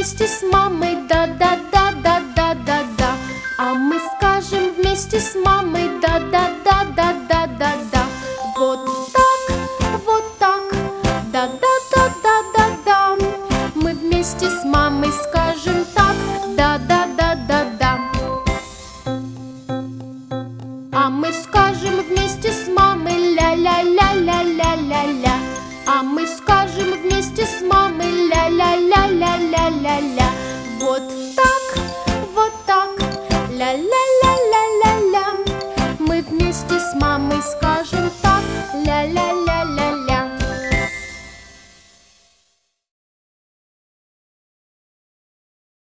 вместе с мамой да-да-да-да-да-да-да. А мы скажем вместе с мамой да-да-да-да-да-да-да. Вот так, да-да-да-да-да-да. Мы вместе с мамой скажем так, да-да-да-да-да. А мы скажем вместе с мамой ля-ля-ля-ля-ля-ля-ля. А мы скажем вместе с мамой ля-ля-ля-ля-ля-ля-ля.